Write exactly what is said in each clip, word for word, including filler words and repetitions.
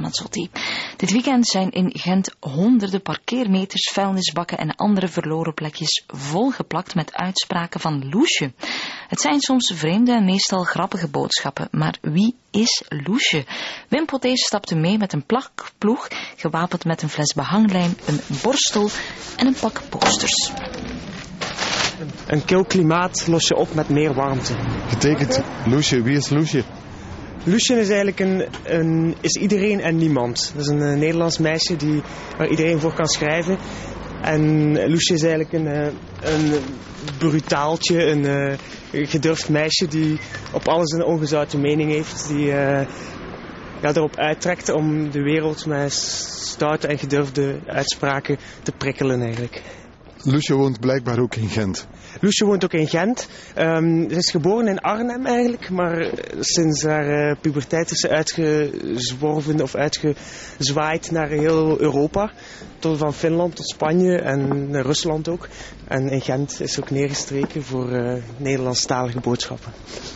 Ramazzotti. Dit weekend zijn in Gent honderden parkeermeters, vuilnisbakken en andere verloren plekjes volgeplakt met uitspraken van Loesje. Het zijn soms vreemde en meestal grappige boodschappen, maar wie is Loesje? Wim Poté stapte mee met een plakploeg, gewapend met een fles behanglijm, een borstel en een pak posters. Een kil klimaat los je op met meer warmte. Getekend Loesje. Wie is Loesje? Loesje is eigenlijk een, een, is iedereen en niemand. Dat is een uh, Nederlands meisje die, waar iedereen voor kan schrijven. En Loesje is eigenlijk een, uh, een brutaaltje, een uh, gedurfd meisje die op alles een ongezouten mening heeft. Die uh, ja, erop uittrekt om de wereld met stoute en gedurfde uitspraken te prikkelen eigenlijk. Loesje woont blijkbaar ook in Gent. Loesje woont ook in Gent. Um, ze is geboren in Arnhem eigenlijk, maar sinds haar uh, puberteit is ze uitgezworven of uitgezwaaid naar heel Europa. Tot van Finland tot Spanje en naar Rusland ook. En in Gent is ze ook neergestreken voor uh, Nederlandstalige boodschappen.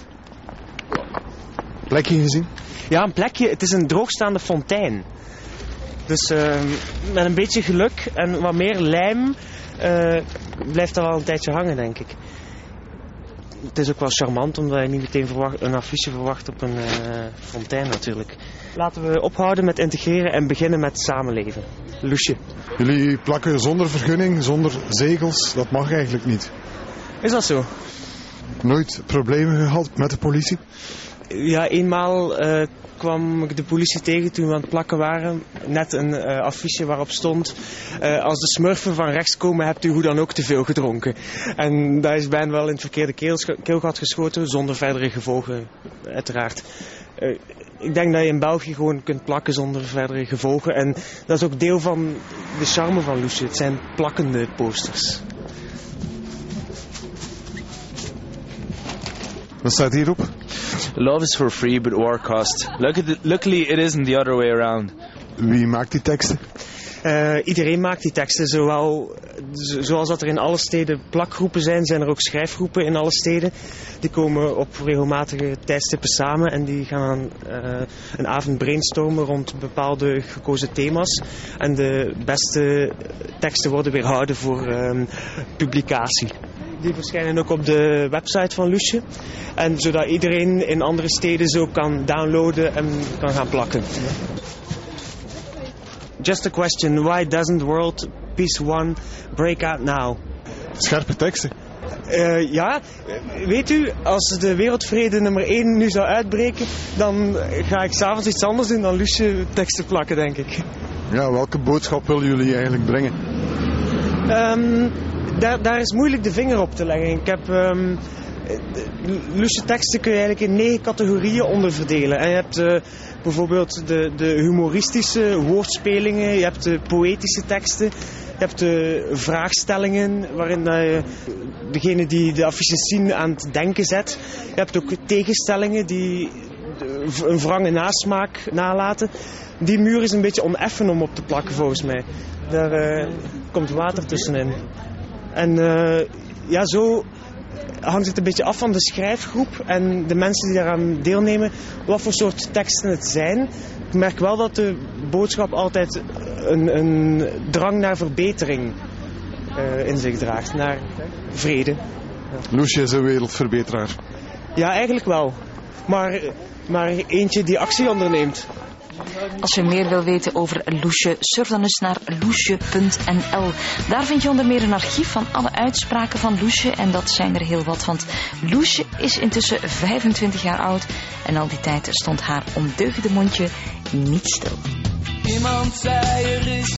Plekje gezien? Ja, een plekje. Het is een droogstaande fontein. Dus uh, met een beetje geluk en wat meer lijm uh, blijft er al een tijdje hangen, denk ik. Het is ook wel charmant, omdat je niet meteen verwacht, een affiche verwacht op een uh, fontein natuurlijk. Laten we ophouden met integreren en beginnen met samenleven. Loesje. Jullie plakken zonder vergunning, zonder zegels, dat mag eigenlijk niet. Is dat zo? Nooit problemen gehad met de politie? Ja, eenmaal uh, kwam ik de politie tegen toen we aan het plakken waren. Net een uh, affiche waarop stond: uh, als de smurfen van rechts komen, hebt u hoe dan ook te veel gedronken. En daar is bijna wel in het verkeerde keelgat geschoten, zonder verdere gevolgen, uiteraard. Uh, ik denk dat je in België gewoon kunt plakken zonder verdere gevolgen. En dat is ook deel van de charme van Loesje. Het zijn plakkende posters. Wat staat hierop? Love is for free, but war cost. Luckily, it isn't the other way around. Wie maakt die teksten? Uh, iedereen maakt die teksten. Zowel, zoals dat er in alle steden plakgroepen zijn, zijn er ook schrijfgroepen in alle steden. Die komen op regelmatige tijdstippen samen en die gaan uh, een avond brainstormen rond bepaalde gekozen thema's. En de beste teksten worden weerhouden voor uh, publicatie. Die verschijnen ook op de website van Loesje. En zodat iedereen in andere steden zo kan downloaden en kan gaan plakken. Just a question, why doesn't World Peace One break out now? Scherpe teksten. Uh, ja, weet u, als de wereldvrede nummer één nu zou uitbreken, dan ga ik s'avonds iets anders doen dan Loesje teksten plakken, denk ik. Ja, welke boodschap willen jullie eigenlijk brengen? Um, daar, daar is moeilijk de vinger op te leggen. Ik heb... Um, Loesje teksten kun je eigenlijk in negen categorieën onderverdelen. En je hebt uh, bijvoorbeeld de, de humoristische woordspelingen, je hebt de poëtische teksten, je hebt de vraagstellingen waarin je degene die de affiches zien aan het denken zet. Je hebt ook tegenstellingen die een wrange nasmaak nalaten. Die muur is een beetje oneffen om op te plakken volgens mij. Daar uh, komt water tussenin. En uh, ja, zo hangt het een beetje af van de schrijfgroep en de mensen die daaraan deelnemen, wat voor soort teksten het zijn. Ik merk wel dat de boodschap altijd een, een drang naar verbetering uh, in zich draagt, naar vrede. Ja. Loesje is een wereldverbeteraar. Ja, eigenlijk wel. Maar, maar eentje die actie onderneemt. Als je meer wil weten over Loesje, surf dan eens naar loesje punt n l. Daar vind je onder meer een archief van alle uitspraken van Loesje. En dat zijn er heel wat, want Loesje is intussen vijfentwintig jaar oud. En al die tijd stond haar ondeugende mondje niet stil. Iemand zei er is